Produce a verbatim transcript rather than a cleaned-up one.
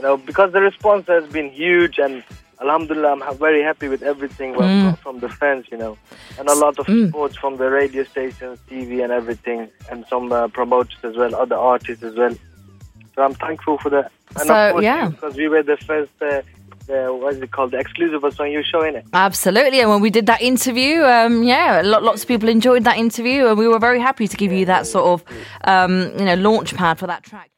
know, because the response has been huge, and alhamdulillah, I'm very happy with everything well, mm. from the fans, you know, and a lot of mm. support from the radio stations, T V and everything, and some uh, promoters as well, other artists as well. So I'm thankful for that. And so, of course, yeah. because we were the first, uh, uh, what is it called, the exclusive on your show, innit? Absolutely. And when we did that interview, um, yeah, lots of people enjoyed that interview, and we were very happy to give yeah, you that yeah, sort of, um, you know, launch pad for that track.